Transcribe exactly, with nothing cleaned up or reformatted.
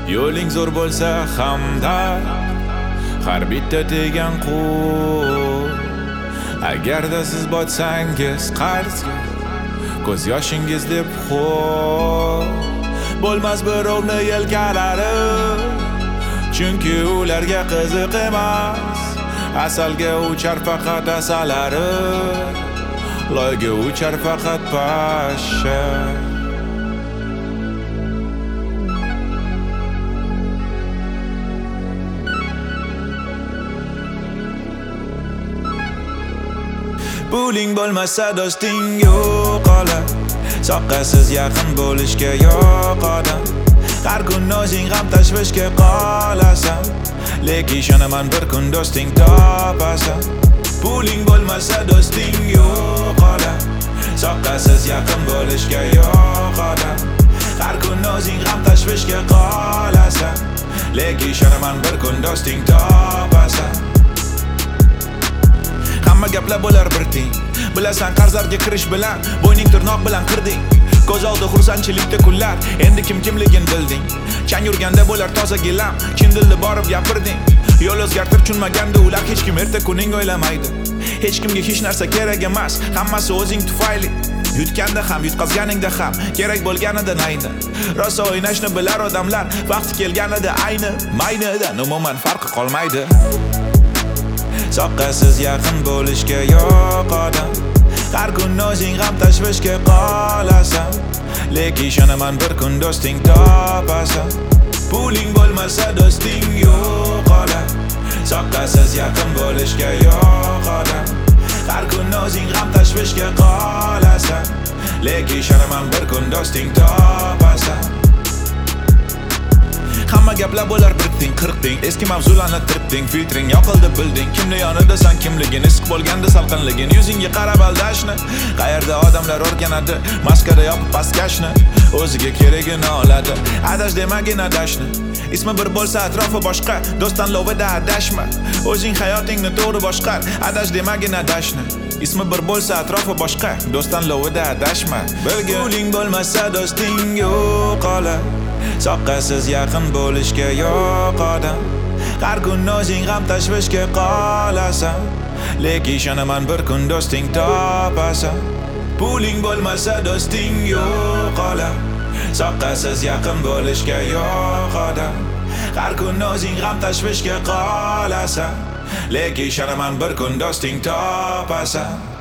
Yo'ling zo'r bo'lsa hamda har bitta tegan qo'l. Agarda siz botsangiz qarzga, ko'z yoshingiz deb xo'p bo'lmas birovni yelkalari, chunki ularga qiziq emas. Asalga uchar faqat asalari, loyga uchar faqat pashsha. Puling bo'lmasa do'sting yo'q olam, soqqasiz yaqin bo'lishga yo'q odam. Har kun o'zing ham tashvishga qolasan, lekin ishonaman bir kun do'sting topasan. Puling bo'lmasa do'sting yo'q olam, soqqasiz yaqin bo'lishga yo'q odam. Har kun o'zing ham tashvishga qolasan, lekin ishonaman bir kun do'sting topasan. Hamma gaplar bo'lar bir teng, bilasan qarzlarga kirish bilan bo'yning tirnoq bilan qirding. Ko'z oldi xursandchilikda kunlar, endi kim kimligin bilding. Chang yurganda bo'lar toza gilam, chin dilda borib gapirding. Yo'l o'zgartir tushunmaganda ular hech kim erta kuning o'ylamaydi. Hech kimga hech narsa kerak emas, hammasi o'zing tufayli. Yutganda ham, yutqazganingda ham kerak bo'lganida nayni. Rosa o'ynashni bilar odamlar, vaqti kelganida ayni maynidan umuman farqi qolmaydi. Soqqasiz yaqin bo'lishga yo'q odam, har kun o'zing ham tashvishga qolasan, lekin ishonaman bir kun do'sting topasan. Puling bo'lmasa do'sting yo'q olam, soqqasiz yaqin bo'lishga yo'q odam. Har kun o'zing ham tashvishga qolasan, lekin ishonaman bir kun do'sting topasan. Hamma gaplar bo'lar bir teng, qirq teng. Eski mavzularni tiribding, filtring yoqildi bilding. Kimni yonidasan, kimligini, issiq bo'lganda salqinligin. Yuzingga qarab aldashni, qayerda odamlar o'rganadi maskara yopib pastkashni. O'ziga keragini oladi, adash demagin adashni. Ismi bir bo'lsa atrofi boshqa, do'st tanlovida adashma. O'zing hayotingni to'g'ri boshqar, adash demagin adashni. Ismi bir bo'lsa atrofi boshqa, do'st tanlovida adashma. Bilgin, puling bo'lmasa do'sting yo'q olam, soqqasiz yaqin bo'lishga yo'q odam. Har kun o'zing ham tashvishga qolasan, lekin ishonaman bir kun do'sting topasan. Puling bo'lmasa do'sting yo'q olam, soqqasiz yaqin bo'lishga yo'q odam. Har kun o'zing ham tashvishga qolasan, lekin ishonaman bir kun do'sting topasan.